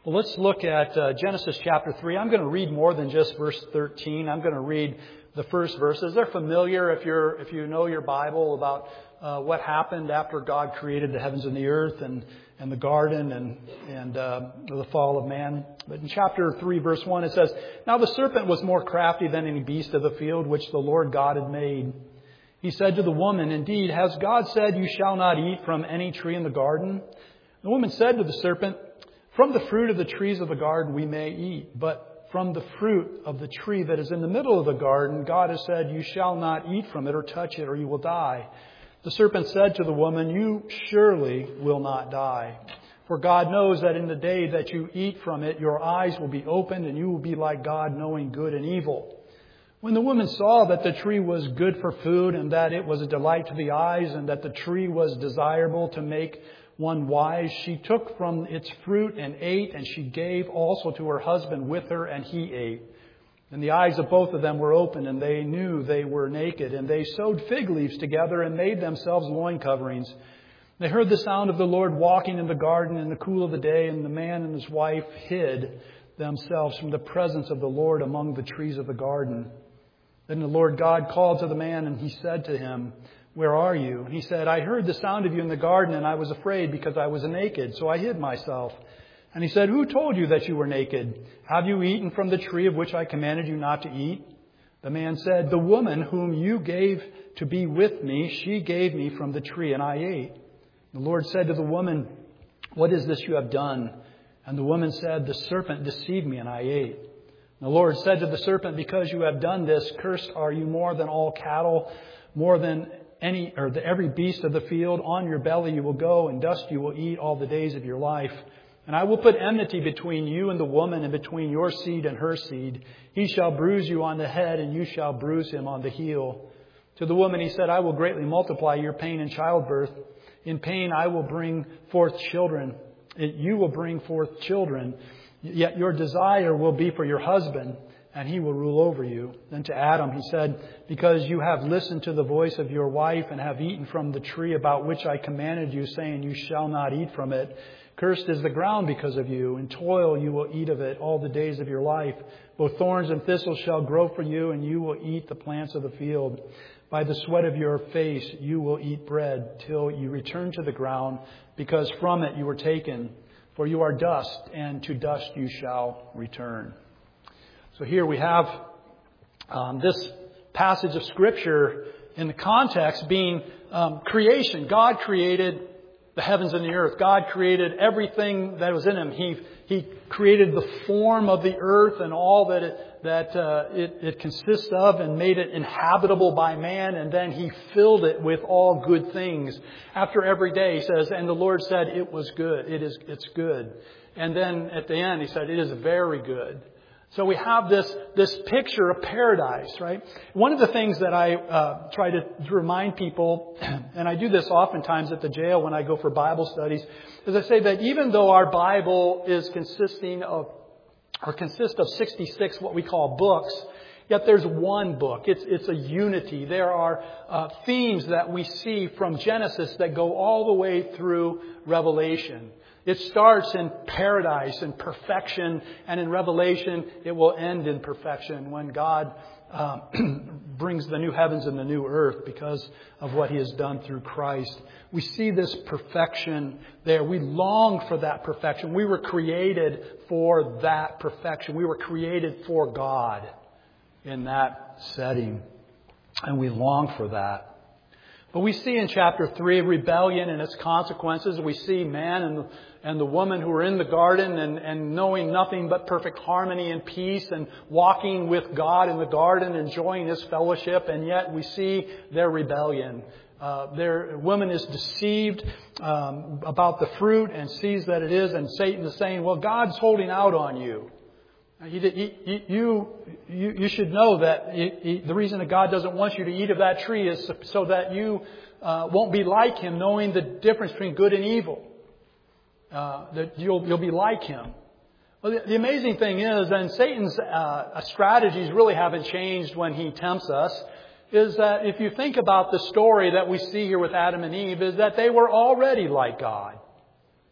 Well, let's look at Genesis chapter 3. I'm going to read more than just verse 13. I'm going to read the first verses. They're familiar if you know your Bible about what happened after God created the heavens and the earth and the garden and the fall of man. But in chapter 3, verse 1, it says, "Now the serpent was more crafty than any beast of the field which the Lord God had made. He said to the woman, 'Indeed, has God said, you shall not eat from any tree in the garden?' The woman said to the serpent, 'From the fruit of the trees of the garden we may eat, but from the fruit of the tree that is in the middle of the garden, God has said, you shall not eat from it or touch it, or you will die.' The serpent said to the woman, 'You surely will not die. For God knows that in the day that you eat from it, your eyes will be opened, and you will be like God, knowing good and evil.' When the woman saw that the tree was good for food, and that it was a delight to the eyes, and that the tree was desirable to make one wise, she took from its fruit and ate, and she gave also to her husband with her, and he ate. And the eyes of both of them were opened, and they knew they were naked, and they sewed fig leaves together and made themselves loin coverings. They heard the sound of the Lord walking in the garden in the cool of the day, and the man and his wife hid themselves from the presence of the Lord among the trees of the garden. Then the Lord God called to the man, and he said to him, 'Where are you?' And he said, 'I heard the sound of you in the garden, and I was afraid because I was naked, so I hid myself.' And he said, 'Who told you that you were naked? Have you eaten from the tree of which I commanded you not to eat?' The man said, 'The woman whom you gave to be with me, she gave me from the tree, and I ate.' The Lord said to the woman, 'What is this you have done?' And the woman said, 'The serpent deceived me, and I ate.' The Lord said to the serpent, 'Because you have done this, cursed are you more than all cattle, more than every beast of the field. On your belly you will go, and dust you will eat all the days of your life. And I will put enmity between you and the woman, and between your seed and her seed. He shall bruise you on the head, and you shall bruise him on the heel.' To the woman he said, 'I will greatly multiply your pain in childbirth. In pain I will bring forth children. You will bring forth children. Yet your desire will be for your husband, and he will rule over you.' Then to Adam he said, 'Because you have listened to the voice of your wife, and have eaten from the tree about which I commanded you, saying, you shall not eat from it. Cursed is the ground because of you. In toil you will eat of it all the days of your life. Both thorns and thistles shall grow for you, and you will eat the plants of the field. By the sweat of your face you will eat bread, till you return to the ground, because from it you were taken. For you are dust, and to dust you shall return.'" So here we have this passage of Scripture in the context being creation. God created the heavens and the earth. God created everything that was in Him. He created the form of the earth and all that it consists of, and made it inhabitable by man. And then He filled it with all good things. After every day, He says, "And the Lord said, it was good. It's good." And then at the end, He said, "It is very good." So we have this picture of paradise, right? One of the things that I try to remind people, and I do this oftentimes at the jail when I go for Bible studies, is I say that even though our Bible consists of 66 what we call books, yet there's one book. It's a unity. There are themes that we see from Genesis that go all the way through Revelation. It starts in paradise and perfection, and in Revelation it will end in perfection when God brings the new heavens and the new earth because of what He has done through Christ. We see this perfection there. We long for that perfection. We were created for that perfection. We were created for God in that setting, and we long for that. But we see in chapter 3 rebellion and its consequences. We see man and the woman who are in the garden and knowing nothing but perfect harmony and peace, and walking with God in the garden, enjoying His fellowship. And yet we see their rebellion. Their woman is deceived about the fruit and sees that it is. And Satan is saying, "Well, God's holding out on you. You should know that the reason that God doesn't want you to eat of that tree is so that you won't be like Him, knowing the difference between good and evil. That you'll be like Him." Well, the amazing thing is, and Satan's strategies really haven't changed when he tempts us, is that if you think about the story that we see here with Adam and Eve, is that they were already like God.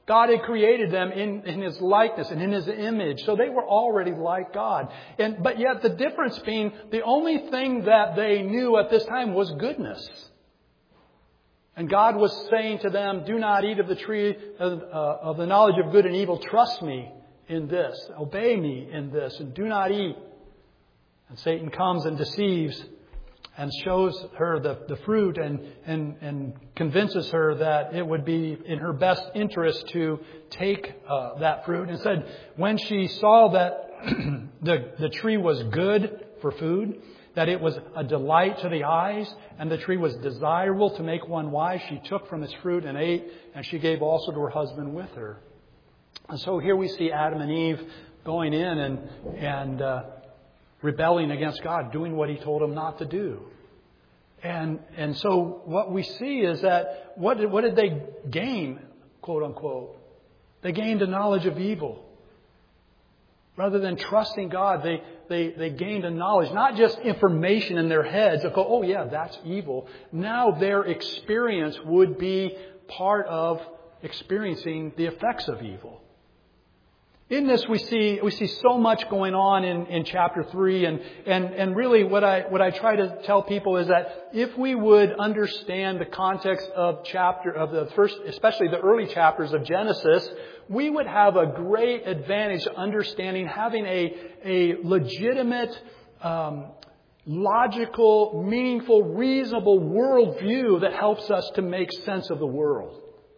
God had created them in His likeness and in His image. So they were already like God. But yet the difference being the only thing that they knew at this time was goodness. And God was saying to them, do not eat of the tree of the knowledge of good and evil. Trust me in this. Obey me in this. And do not eat. And Satan comes and deceives and shows her the fruit and convinces her that it would be in her best interest to take that fruit. And said when she saw that the tree was good for food, that it was a delight to the eyes, and the tree was desirable to make one wise, she took from its fruit and ate, and she gave also to her husband with her. And so here we see Adam and Eve going in and rebelling against God, doing what He told them not to do. And so what we see is that what did they gain, quote unquote? They gained a knowledge of evil. Rather than trusting God, they gained a knowledge, not just information in their heads of, oh yeah, that's evil. Now their experience would be part of experiencing the effects of evil. In this we see so much going on in chapter 3 and really what I try to tell people is that if we would understand the context of the first, especially the early chapters of Genesis, we would have a great advantage understanding, having a legitimate, logical, meaningful, reasonable worldview that helps us to make sense of the world.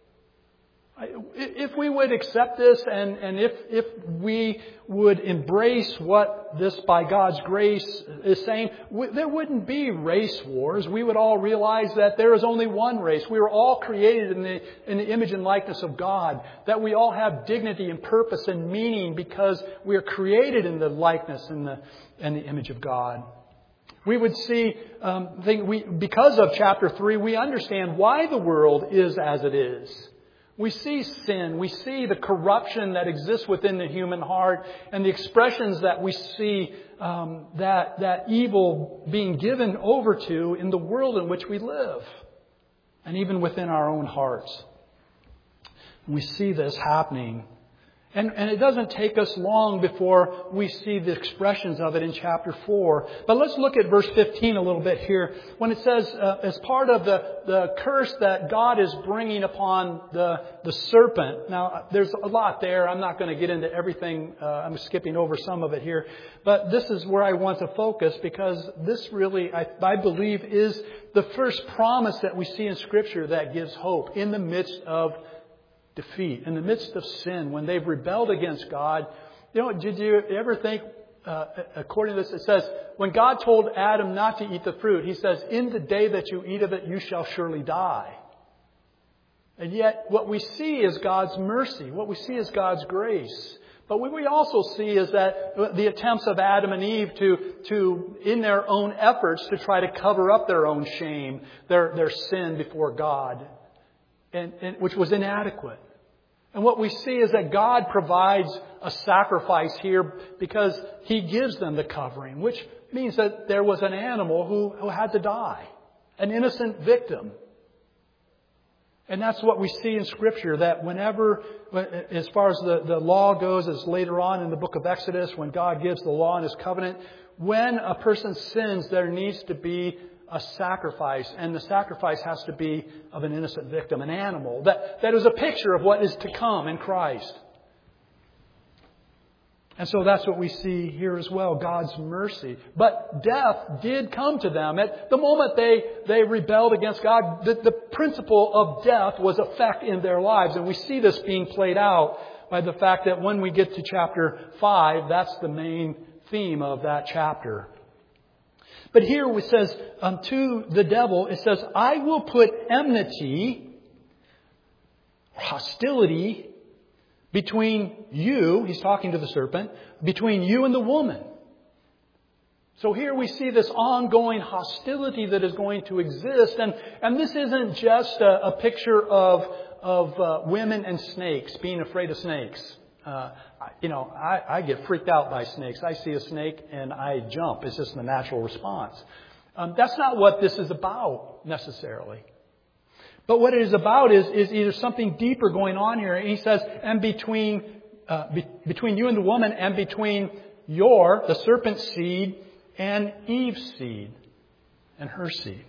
If we would accept this and if we would embrace what this by God's grace is saying, there wouldn't be race wars. We would all realize that there is only one race. We were all created in the image and likeness of God. That we all have dignity and purpose and meaning because we are created in the likeness and the image of God. We would see, because of chapter 3, we understand why the world is as it is. We see sin. We see the corruption that exists within the human heart and the expressions that we see that evil being given over to in the world in which we live and even within our own hearts. We see this happening. And it doesn't take us long before we see the expressions of it in chapter 4. But let's look at verse 15 a little bit here. When it says, as part of the curse that God is bringing upon the serpent. Now, there's a lot there. I'm not going to get into everything. I'm skipping over some of it here. But this is where I want to focus because this really, I believe, is the first promise that we see in Scripture that gives hope in the midst of defeat, in the midst of sin, when they've rebelled against God. Did you ever think, according to this, it says, when God told Adam not to eat the fruit, He says, in the day that you eat of it, you shall surely die. And yet, what we see is God's mercy. What we see is God's grace. But what we also see is that the attempts of Adam and Eve to in their own efforts, to try to cover up their own shame, their sin before God, and which was inadequate. And what we see is that God provides a sacrifice here because He gives them the covering, which means that there was an animal who had to die, an innocent victim. And that's what we see in Scripture, that whenever, as far as the law goes, as later on in the book of Exodus, when God gives the law and His covenant, when a person sins, there needs to be a sacrifice, and the sacrifice has to be of an innocent victim, an animal. That is a picture of what is to come in Christ. And so that's what we see here as well, God's mercy. But death did come to them. At the moment they rebelled against God, the principle of death was effect in their lives. And we see this being played out by the fact that when we get to chapter 5, that's the main theme of that chapter. But here it says, to the devil, it says, I will put enmity, hostility, between you, he's talking to the serpent, between you and the woman. So here we see this ongoing hostility that is going to exist. And this isn't just a picture of women and snakes, being afraid of snakes. I get freaked out by snakes. I see a snake and I jump. It's just the natural response. That's not what this is about necessarily. But what it is about is either something deeper going on here. And he says, and between you and the woman, and between the serpent's seed, and Eve's seed, and her seed.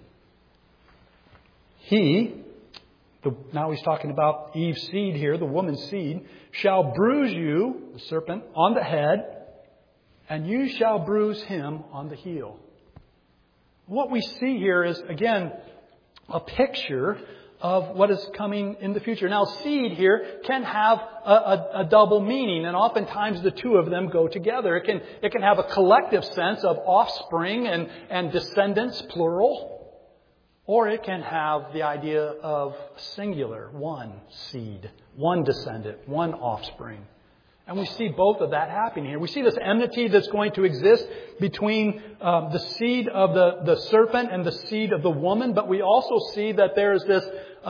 Now he's talking about Eve's seed here, the woman's seed, shall bruise you, the serpent, on the head, and you shall bruise him on the heel. What we see here is, again, a picture of what is coming in the future. Now, seed here can have a double meaning, and oftentimes the two of them go together. It can have a collective sense of offspring and descendants, plural, or it can have the idea of singular, one seed, one descendant, one offspring. And we see both of that happening here. We see this enmity that's going to exist between the seed of the serpent and the seed of the woman. But we also see that there is this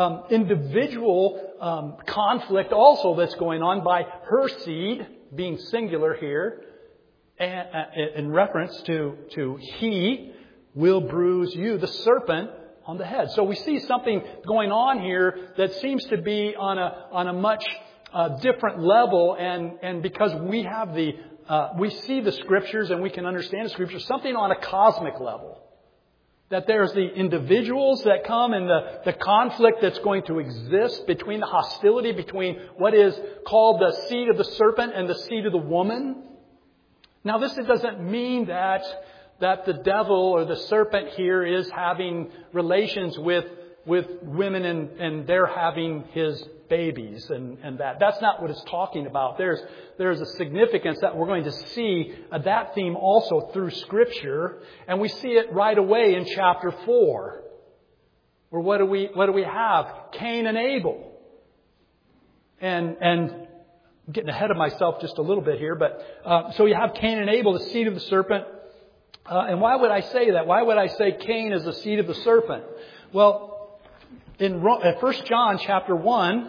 individual conflict also that's going on by her seed, being singular here, and in reference to he will bruise you, the serpent, on the head. So we see something going on here that seems to be on a much different level, and because we have we see the Scriptures and we can understand the Scriptures, something on a cosmic level. That there's the individuals that come and the conflict that's going to exist between the hostility between what is called the seed of the serpent and the seed of the woman. Now, this doesn't mean that the devil or the serpent here is having relations with women and they're having his babies and that. That's not what it's talking about. There's a significance that we're going to see that theme also through Scripture, and we see it right away in chapter 4. Where what do we have? Cain and Abel. And I'm getting ahead of myself just a little bit here, but so you have Cain and Abel, the seed of the serpent. And why would I say that? Why would I say Cain is the seed of the serpent? Well, in 1 John chapter 1,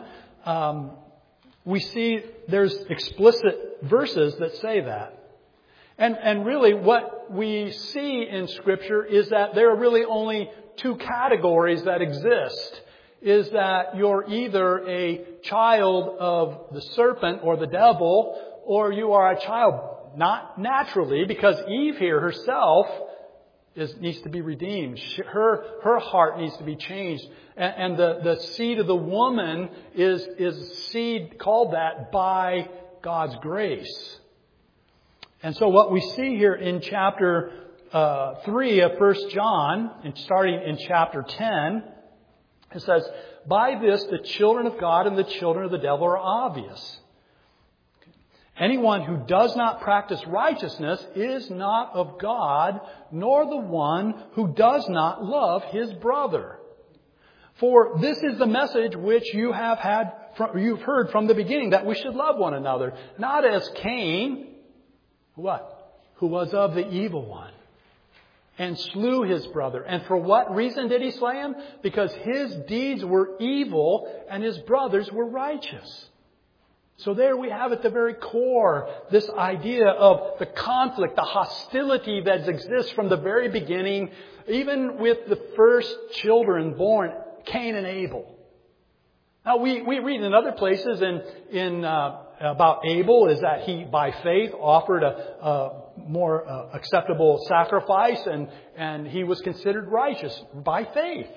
we see there's explicit verses that say that. And really what we see in Scripture is that there are really only two categories that exist. Is that you're either a child of the serpent or the devil, or you are a child, not naturally, because Eve here herself needs to be redeemed. Her heart needs to be changed. And the seed of the woman is seed called that by God's grace. And so what we see here in chapter 3 of 1 John, and starting in chapter 10, it says, by this the children of God and the children of the devil are obvious. Anyone who does not practice righteousness is not of God, nor the one who does not love his brother. For this is the message which you've heard from the beginning, that we should love one another. Not as Cain, who was of the evil one, and slew his brother. And for what reason did he slay him? Because his deeds were evil and his brothers were righteous. So there we have at the very core this idea of the conflict, the hostility that exists from the very beginning, even with the first children born, Cain and Abel. Now we read in other places about Abel is that he by faith offered a more acceptable sacrifice and he was considered righteous by faith.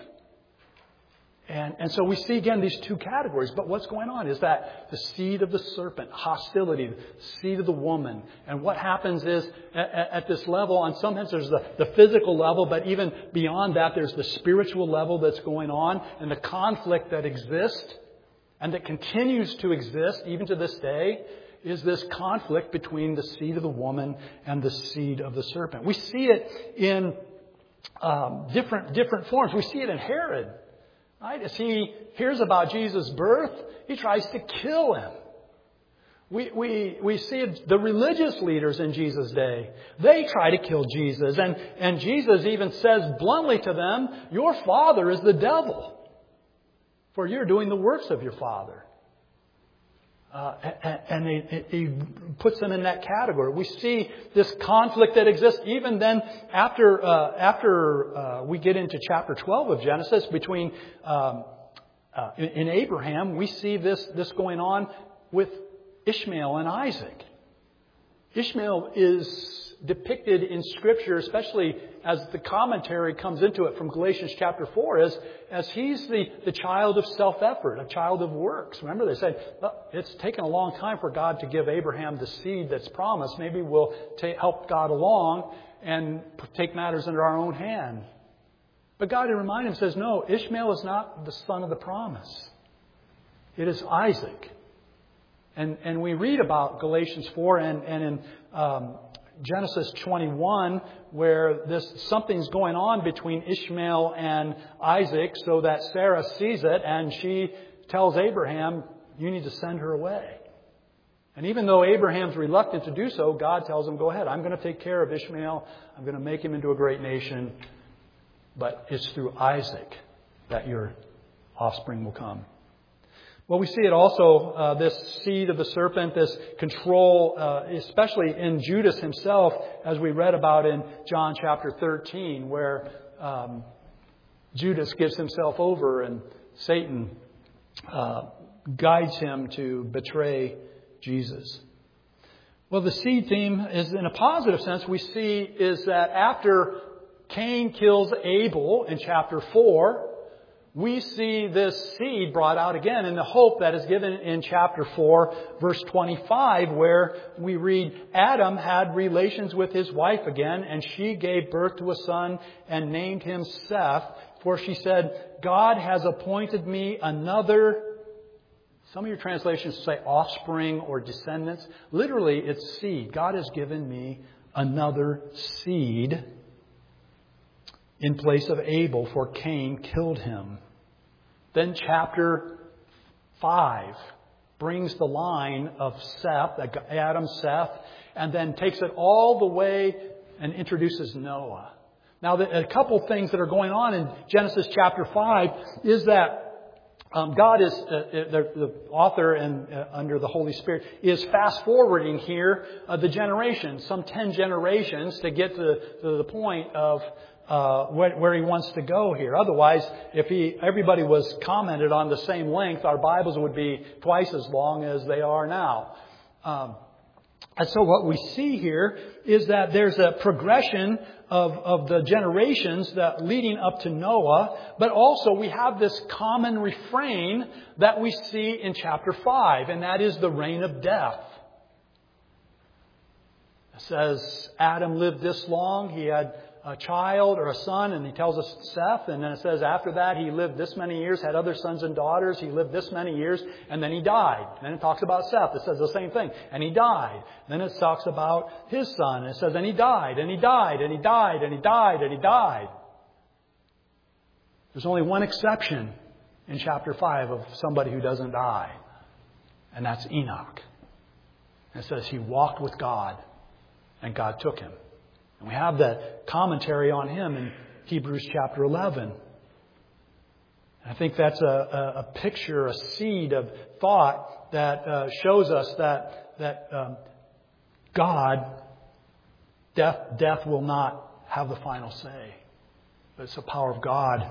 And so we see again these two categories. But what's going on is that the seed of the serpent, hostility, the seed of the woman. And what happens is at this level, and sometimes there's the physical level, but even beyond that, there's the spiritual level that's going on and the conflict that exists and that continues to exist even to this day is this conflict between the seed of the woman and the seed of the serpent. We see it in different forms. We see it in Herod. Right? As he hears about Jesus' birth, he tries to kill him. We see the religious leaders in Jesus' day. They try to kill Jesus. And Jesus even says bluntly to them, your father is the devil, for you're doing the works of your father. And he puts them in that category. We see this conflict that exists even then after we get into chapter 12 of Genesis between in Abraham, we see this going on with Ishmael and Isaac. Ishmael is depicted in Scripture, especially as the commentary comes into it from Galatians chapter 4, as he's the child of self-effort, a child of works. Remember, they said, it's taken a long time for God to give Abraham the seed that's promised. Maybe we'll help God along and take matters into our own hand. But God, to remind him, says, no, Ishmael is not the son of the promise. It is Isaac. And we read about Galatians 4 and in Genesis 21, where something's going on between Ishmael and Isaac, so that Sarah sees it and she tells Abraham, you need to send her away. And even though Abraham's reluctant to do so, God tells him, go ahead, I'm going to take care of Ishmael. I'm going to make him into a great nation. But it's through Isaac that your offspring will come. Well, we see it also, this seed of the serpent, this control, especially in Judas himself, as we read about in John chapter 13, where Judas gives himself over and Satan guides him to betray Jesus. Well, the seed theme is, in a positive sense, we see is that after Cain kills Abel in chapter 4, we see this seed brought out again in the hope that is given in chapter 4, verse 25, where we read, Adam had relations with his wife again, and she gave birth to a son and named him Seth, for she said, God has appointed me another. Some of your translations say offspring or descendants. Literally, it's seed. God has given me another seed in place of Abel, for Cain killed him. Then chapter 5 brings the line of Seth, Adam, Seth, and then takes it all the way and introduces Noah. Now, a couple things that are going on in Genesis chapter 5 is that God is, the author and under the Holy Spirit, is fast forwarding here the generations, some 10 generations, to get to the point of where he wants to go here. Otherwise, if everybody was commented on the same length, our Bibles would be twice as long as they are now. And so what we see here is that there's a progression of the generations that leading up to Noah, but also we have this common refrain that we see in chapter 5, and that is the reign of death. It says Adam lived this long, he had a child or a son, and he tells us Seth, and then it says after that he lived this many years, had other sons and daughters, he lived this many years, and then he died. Then it talks about Seth, it says the same thing, and he died. Then it talks about his son, and it says, and he died, and he died, and he died, and he died, and he died. There's only one exception in chapter 5 of somebody who doesn't die, and that's Enoch. And it says he walked with God, and God took him. And we have that commentary on him in Hebrews chapter 11. And I think that's a picture, a seed of thought that shows us that God, death will not have the final say. But it's the power of God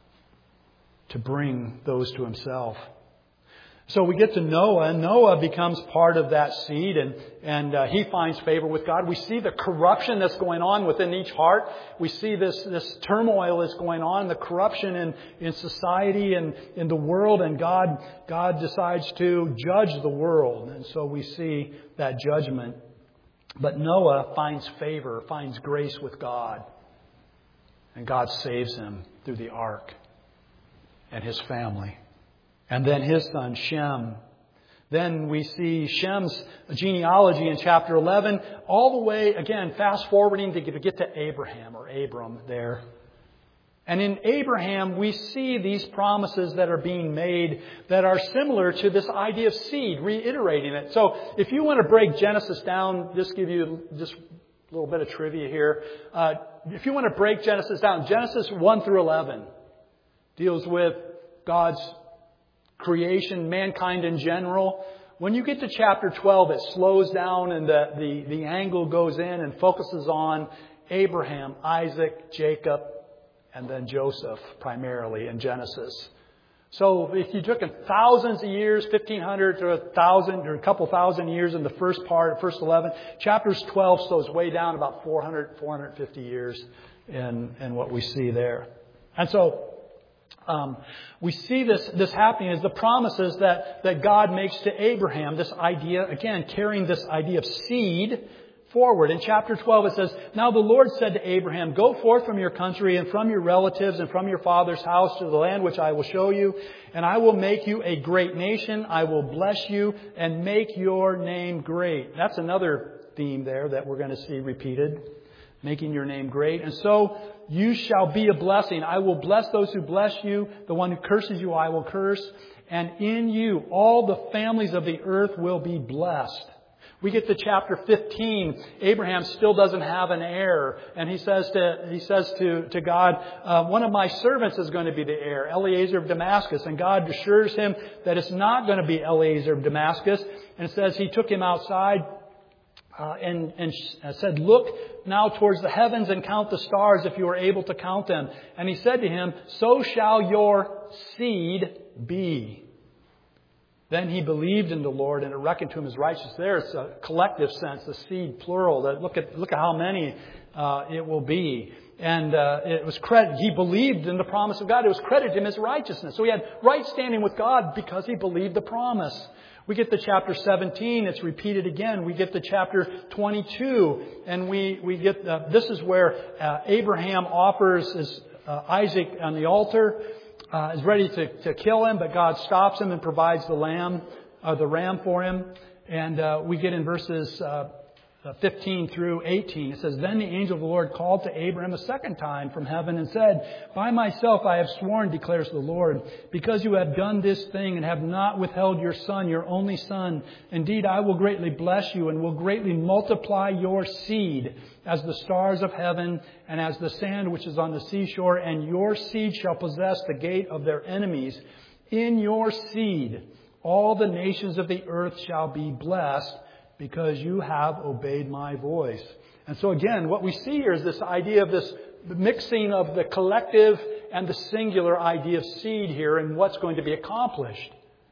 to bring those to himself. So we get to Noah, and Noah becomes part of that seed, and he finds favor with God. We see the corruption that's going on within each heart. We see this turmoil that's going on, the corruption in society and in the world, and God decides to judge the world. And so we see that judgment. But Noah finds favor, finds grace with God, and God saves him through the ark and his family. And then his son, Shem. Then we see Shem's genealogy in chapter 11, all the way, again, fast forwarding to get to Abraham or Abram there. And in Abraham, we see these promises that are being made that are similar to this idea of seed, reiterating it. So if you want to break Genesis down, just give you just a little bit of trivia here. If you want to break Genesis down, Genesis 1 through 11 deals with God's creation, mankind in general. When you get to chapter 12, it slows down and the angle goes in and focuses on Abraham, Isaac, Jacob, and then Joseph primarily in Genesis. So if you took thousands of years, 1,500 to 1,000 or a couple thousand years in the first part, first 11, chapters 12 slows way down about 450 years in what we see there. And so we see this happening as the promises that God makes to Abraham. This idea, again, carrying this idea of seed forward. In chapter 12 it says, "Now the Lord said to Abraham, Go forth from your country and from your relatives and from your father's house to the land which I will show you, and I will make you a great nation. I will bless you and make your name great." That's another theme there that we're going to see repeated. Making your name great. "And so you shall be a blessing. I will bless those who bless you. The one who curses you I will curse. And in you all the families of the earth will be blessed." We get to chapter 15. Abraham still doesn't have an heir. And he says to God, "One of my servants is going to be the heir, Eliezer of Damascus." And God assures him that it's not going to be Eliezer of Damascus. And it says he took him outside and said, "Look now towards the heavens and count the stars if you are able to count them." And he said to him, "So shall your seed be." Then he believed in the Lord, and it reckoned to him as righteous. There it's a collective sense, the seed plural. That look at how many it will be. And it was credit. He believed in the promise of God. It was credited to him as righteousness. So he had right standing with God because he believed the promise. We get to chapter 17. It's repeated again. We get to chapter 22, and we get this is where Abraham offers Isaac on the altar. Is ready to kill him, but God stops him and provides the ram for him. And we get in verses 15 through 18. It says, "Then the angel of the Lord called to Abraham a second time from heaven and said, 'By myself I have sworn, declares the Lord, because you have done this thing and have not withheld your son, your only son. Indeed, I will greatly bless you and will greatly multiply your seed as the stars of heaven and as the sand which is on the seashore. And your seed shall possess the gate of their enemies. In your seed all the nations of the earth shall be blessed, because you have obeyed my voice.'" And so again, what we see here is this idea of this mixing of the collective and the singular idea of seed here and what's going to be accomplished.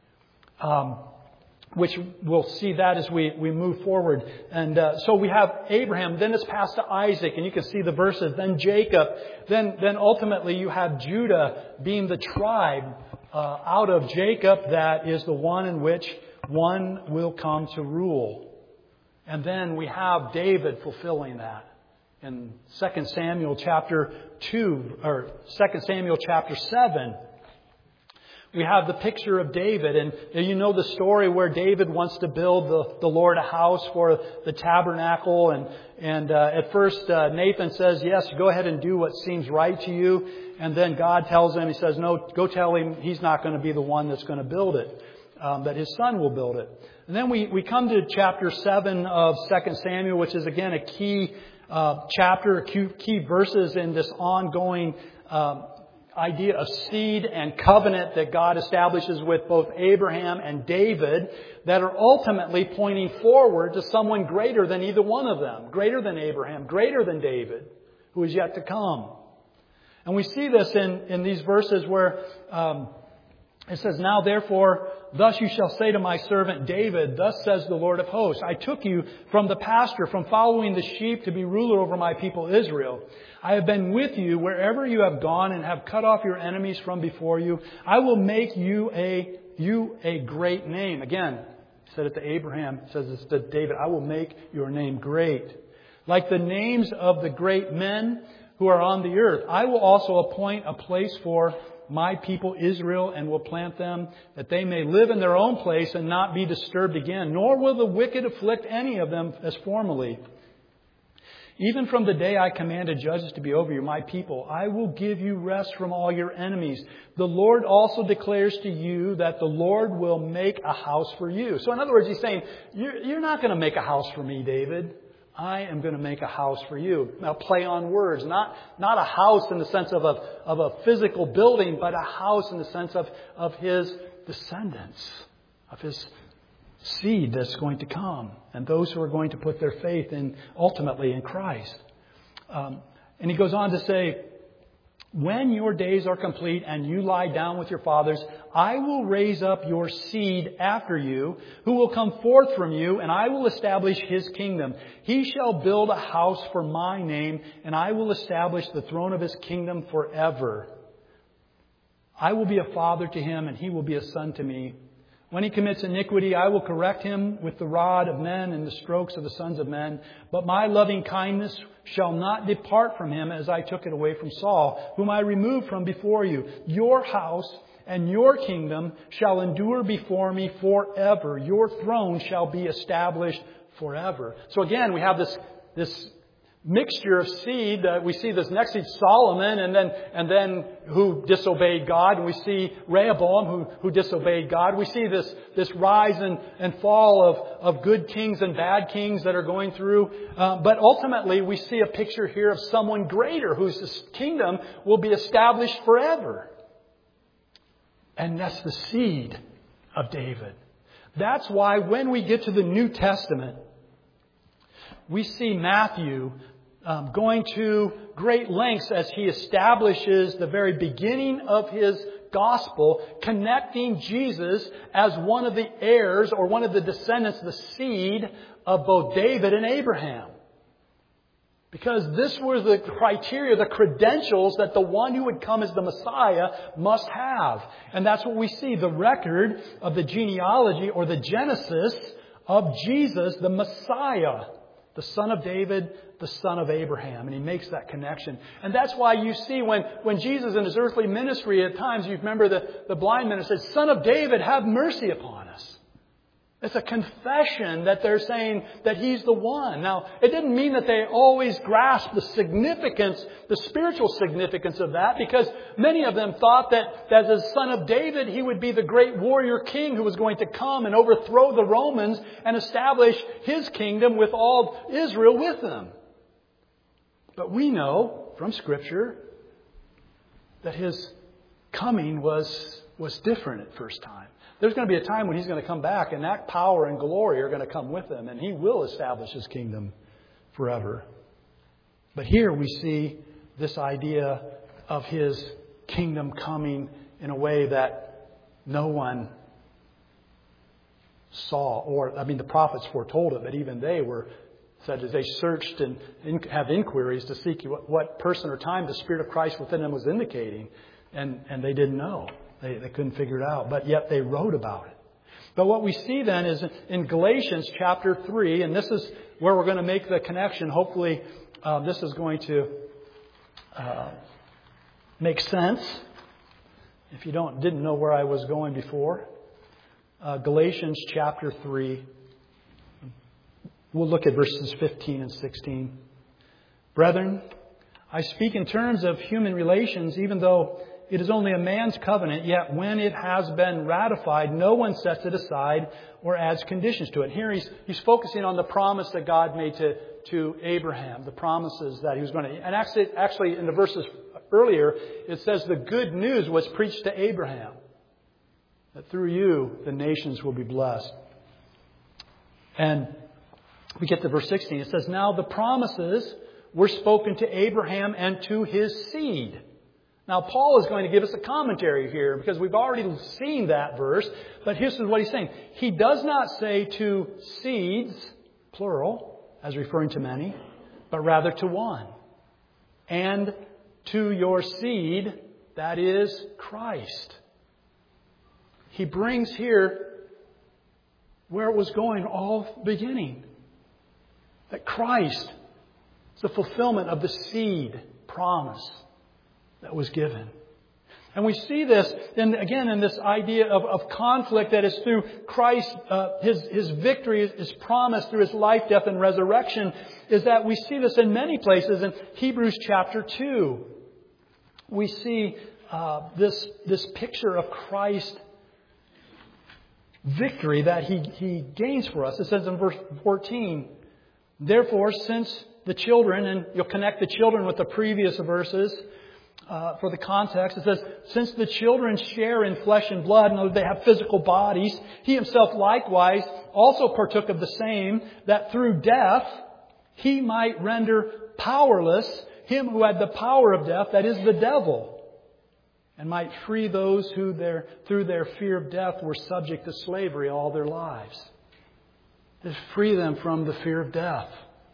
Which we'll see that as we move forward. And so we have Abraham, then it's passed to Isaac, and you can see the verses, then Jacob, then ultimately you have Judah being the tribe out of Jacob that is the one in which one will come to rule. And then we have David fulfilling that. In 2 Samuel chapter 2, or 2 Samuel chapter 7, we have the picture of David. And you know the story where David wants to build the Lord a house for the tabernacle. And at first Nathan says, "Yes, go ahead and do what seems right to you." And then God tells him, he says, "No, go tell him he's not going to be the one that's going to build it. That his son will build it." And then we come to chapter 7 of 2 Samuel, which is again a key chapter, key verses in this ongoing idea of seed and covenant that God establishes with both Abraham and David that are ultimately pointing forward to someone greater than either one of them, greater than Abraham, greater than David, who is yet to come. And we see this in these verses where it says, "Now therefore, thus you shall say to my servant David, thus says the Lord of hosts, I took you from the pasture, from following the sheep to be ruler over my people Israel. I have been with you wherever you have gone and have cut off your enemies from before you. I will make you a great name." Again, he said it to Abraham, he says it to David, "I will make your name great, like the names of the great men who are on the earth. I will also appoint a place for my people Israel and will plant them, that they may live in their own place and not be disturbed again. Nor will the wicked afflict any of them as formerly. Even from the day I commanded judges to be over you, my people, I will give you rest from all your enemies. The Lord also declares to you that the Lord will make a house for you." So in other words, he's saying, you're not going to make a house for me, David. I am going to make a house for you. Now, play on words. Not a house in the sense of a physical building, but a house in the sense of his descendants, of his seed that's going to come, and those who are going to put their faith in ultimately in Christ. And he goes on to say, when your days are complete and you lie down with your fathers, I will raise up your seed after you, who will come forth from you, and I will establish his kingdom. He shall build a house for my name, and I will establish the throne of his kingdom forever. I will be a father to him, and he will be a son to me. When he commits iniquity, I will correct him with the rod of men and the strokes of the sons of men. But my loving kindness shall not depart from him, as I took it away from Saul, whom I removed from before you. Your house and your kingdom shall endure before me forever. Your throne shall be established forever. So again, we have this mixture of seed. We see this next seed, Solomon, and then who disobeyed God. And we see Rehoboam, who disobeyed God. We see this rise and fall of good kings and bad kings that are going through. But ultimately, we see a picture here of someone greater whose kingdom will be established forever. And that's the seed of David. That's why when we get to the New Testament, we see Matthew going to great lengths as he establishes the very beginning of his gospel, connecting Jesus as one of the heirs or one of the descendants, the seed of both David and Abraham. Because this was the criteria, the credentials that the one who would come as the Messiah must have. And that's what we see, the record of the genealogy or the genesis of Jesus, the Messiah. The son of David, the son of Abraham. And he makes that connection. And that's why you see when Jesus in his earthly ministry, at times you remember the blind man says, Son of David, have mercy upon us. It's a confession that they're saying that he's the one. Now, it didn't mean that they always grasped the significance, the spiritual significance of that, because many of them thought that as a son of David, he would be the great warrior king who was going to come and overthrow the Romans and establish his kingdom with all Israel with him. But we know from Scripture that his coming was different at first time. There's going to be a time when he's going to come back, and that power and glory are going to come with him, and he will establish his kingdom forever. But here we see this idea of his kingdom coming in a way that no one saw. The prophets foretold it, but even they said as they searched and have inquiries to seek what person or time the Spirit of Christ within them was indicating, and they didn't know. They couldn't figure it out, but yet they wrote about it. But what we see then is in Galatians chapter 3, and this is where we're going to make the connection. Hopefully, this is going to make sense. If you didn't know where I was going before, Galatians chapter 3. We'll look at verses 15 and 16. Brethren, I speak in terms of human relations, even though it is only a man's covenant, yet when it has been ratified, no one sets it aside or adds conditions to it. Here he's focusing on the promise that God made to Abraham, the promises that he was going to... And actually in the verses earlier, it says the good news was preached to Abraham, that through you the nations will be blessed. And we get to verse 16. It says, now the promises were spoken to Abraham and to his seed. Now, Paul is going to give us a commentary here because we've already seen that verse. But here's what he's saying. He does not say to seeds, plural, as referring to many, but rather to one. And to your seed, that is Christ. He brings here where it was going all beginning. That Christ is the fulfillment of the seed promise that was given. And we see this, in this idea of conflict that is through Christ, his victory is promised through his life, death, and resurrection, is that we see this in many places. In Hebrews chapter 2, we see this picture of Christ's victory that he gains for us. It says in verse 14, therefore, since the children, and you'll connect the children with the previous verses, for the context, it says, since the children share in flesh and blood, and they have physical bodies, he himself likewise also partook of the same, that through death he might render powerless Him who had the power of death, that is the devil, and might free those who through their fear of death were subject to slavery all their lives. To free them from the fear of death.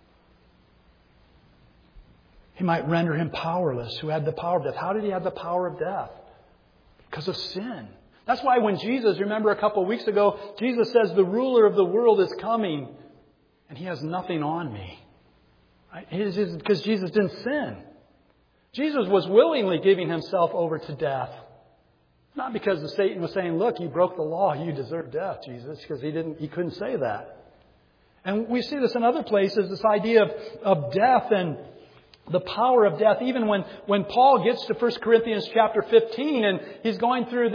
He might render him powerless, who had the power of death. How did he have the power of death? Because of sin. That's why when Jesus, remember a couple of weeks ago, Jesus says, the ruler of the world is coming and he has nothing on me. Right? It is because Jesus didn't sin. Jesus was willingly giving himself over to death. Not because Satan was saying, look, you broke the law, you deserve death, Jesus, because he couldn't say that. And we see this in other places, this idea of death and the power of death. Even when Paul gets to 1 Corinthians chapter 15 and he's going through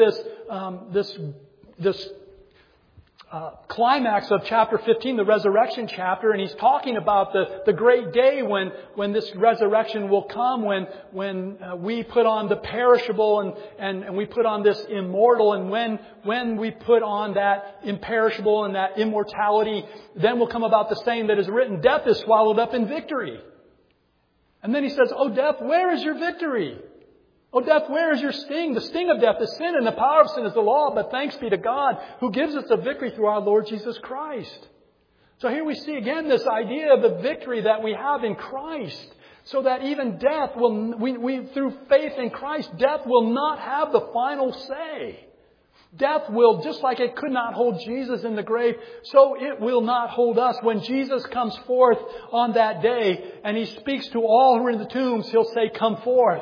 this climax of chapter 15, the resurrection chapter, and he's talking about the great day when this resurrection will come, when we put on the perishable and we put on this immortal, and when we put on that imperishable and that immortality, then will come about the saying that is written, death is swallowed up in victory. And then he says, "O death, where is your victory? O death, where is your sting? The sting of death is sin, and the power of sin is the law. But thanks be to God who gives us the victory through our Lord Jesus Christ." So here we see again this idea of the victory that we have in Christ. So that even death through faith in Christ, death will not have the final say. Death will, just like it could not hold Jesus in the grave, so it will not hold us. When Jesus comes forth on that day and He speaks to all who are in the tombs, He'll say, "Come forth."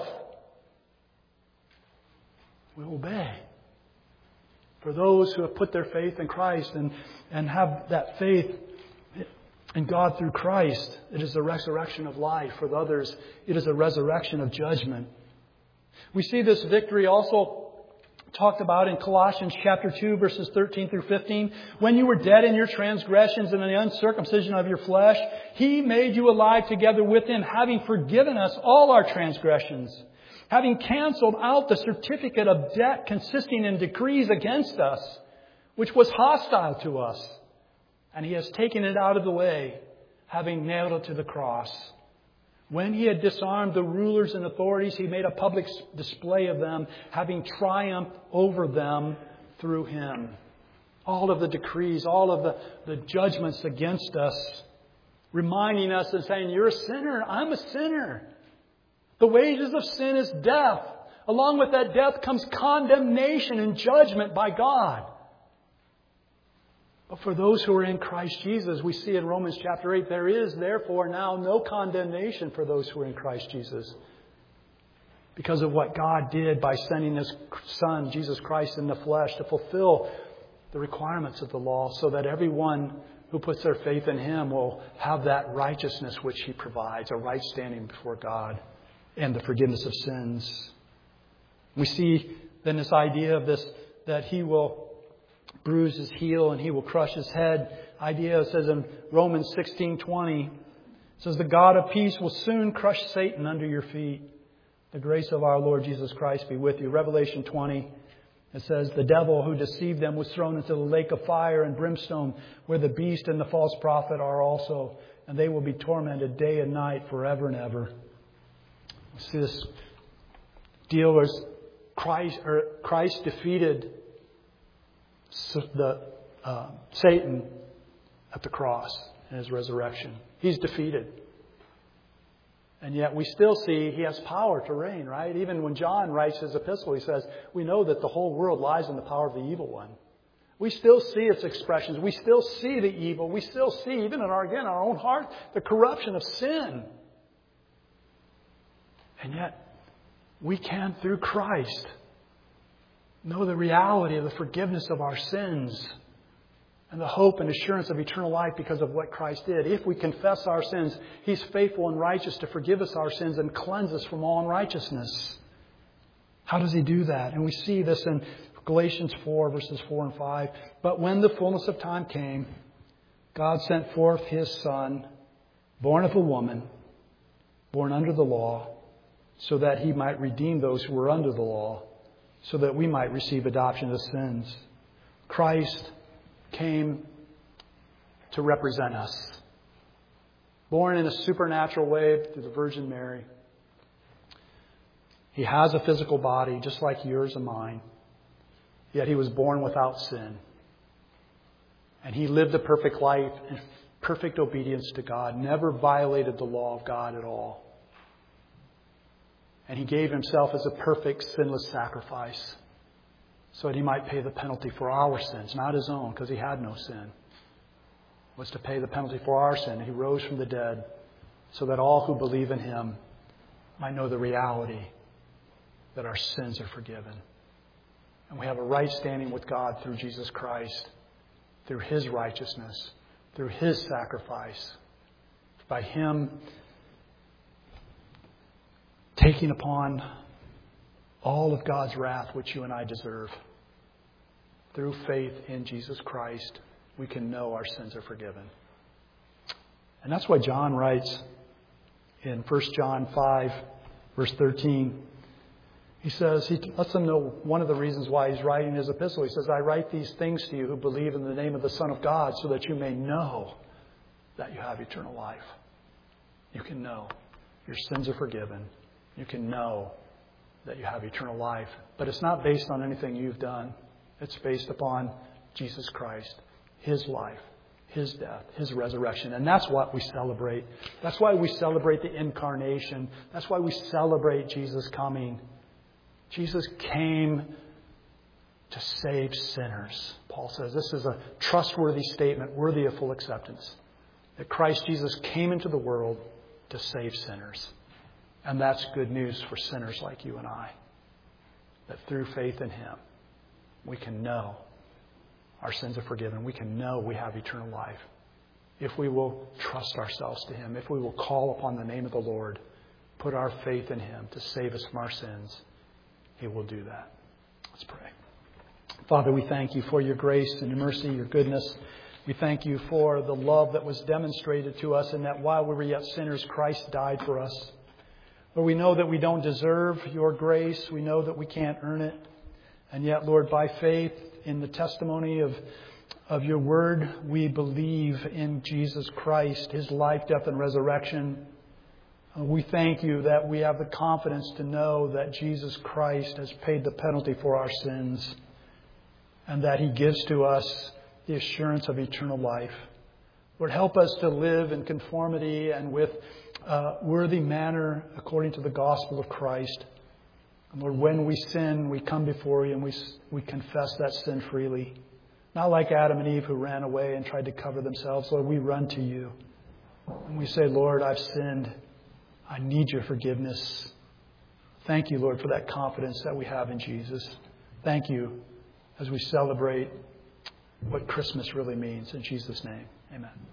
We obey. For those who have put their faith in Christ and have that faith in God through Christ, it is a resurrection of life. For the others, it is a resurrection of judgment. We see this victory also talked about in Colossians chapter 2, verses 13 through 15. When you were dead in your transgressions and in the uncircumcision of your flesh, He made you alive together with Him, having forgiven us all our transgressions, having canceled out the certificate of debt consisting in decrees against us, which was hostile to us. And He has taken it out of the way, having nailed it to the cross. When He had disarmed the rulers and authorities, He made a public display of them, having triumphed over them through Him. All of the decrees, all of the judgments against us, reminding us and saying, "You're a sinner, I'm a sinner. The wages of sin is death. Along with that death comes condemnation and judgment by God." But for those who are in Christ Jesus, we see in Romans chapter 8, there is therefore now no condemnation for those who are in Christ Jesus, because of what God did by sending His Son, Jesus Christ, in the flesh to fulfill the requirements of the law, so that everyone who puts their faith in Him will have that righteousness which He provides, a right standing before God and the forgiveness of sins. We see then this idea of this, that He will bruise His heel and He will crush his head. Idea, it says in Romans 16:20, it says, "The God of peace will soon crush Satan under your feet. The grace of our Lord Jesus Christ be with you." Revelation 20, it says, "The devil who deceived them was thrown into the lake of fire and brimstone, where the beast and the false prophet are also, and they will be tormented day and night forever and ever." We see this deal where Christ defeated Satan at the cross in His resurrection. He's defeated. And yet we still see He has power to reign, right? Even when John writes his epistle, he says, we know that the whole world lies in the power of the evil one. We still see its expressions. We still see the evil. We still see, even in our own heart, the corruption of sin. And yet we can, through Christ, know the reality of the forgiveness of our sins and the hope and assurance of eternal life because of what Christ did. If we confess our sins, He's faithful and righteous to forgive us our sins and cleanse us from all unrighteousness. How does He do that? And we see this in Galatians 4, verses 4 and 5. "But when the fullness of time came, God sent forth His Son, born of a woman, born under the law, so that He might redeem those who were under the law, so that we might receive adoption as sins." Christ came to represent us. Born in a supernatural way through the Virgin Mary. He has a physical body just like yours and mine. Yet He was born without sin. And He lived a perfect life in perfect obedience to God, never violated the law of God at all. And He gave Himself as a perfect, sinless sacrifice so that He might pay the penalty for our sins, not His own, because He had no sin. It was to pay the penalty for our sin. He rose from the dead so that all who believe in Him might know the reality that our sins are forgiven. And we have a right standing with God through Jesus Christ, through His righteousness, through His sacrifice, by Him taking upon all of God's wrath which you and I deserve. Through faith in Jesus Christ, we can know our sins are forgiven. And that's why John writes in 1 John 5, verse 13, he says, he lets them know one of the reasons why he's writing his epistle. He says, I write these things to you who believe in the name of the Son of God so that you may know that you have eternal life. You can know your sins are forgiven. You can know that you have eternal life. But it's not based on anything you've done. It's based upon Jesus Christ, His life, His death, His resurrection. And that's what we celebrate. That's why we celebrate the incarnation. That's why we celebrate Jesus coming. Jesus came to save sinners. Paul says this is a trustworthy statement, worthy of full acceptance. That Christ Jesus came into the world to save sinners. And that's good news for sinners like you and I. That through faith in Him, we can know our sins are forgiven. We can know we have eternal life. If we will trust ourselves to Him, if we will call upon the name of the Lord, put our faith in Him to save us from our sins, He will do that. Let's pray. Father, we thank You for Your grace and Your mercy, Your goodness. We thank You for the love that was demonstrated to us, and that while we were yet sinners, Christ died for us. Lord, we know that we don't deserve Your grace. We know that we can't earn it. And yet, Lord, by faith in the testimony of Your word, we believe in Jesus Christ, His life, death, and resurrection. We thank You that we have the confidence to know that Jesus Christ has paid the penalty for our sins, and that He gives to us the assurance of eternal life. Lord, help us to live in conformity and with worthy manner according to the gospel of Christ. And Lord, when we sin, we come before You and we confess that sin freely. Not like Adam and Eve who ran away and tried to cover themselves. Lord, we run to You. And we say, Lord, I've sinned. I need Your forgiveness. Thank You, Lord, for that confidence that we have in Jesus. Thank You as we celebrate what Christmas really means. In Jesus' name, amen.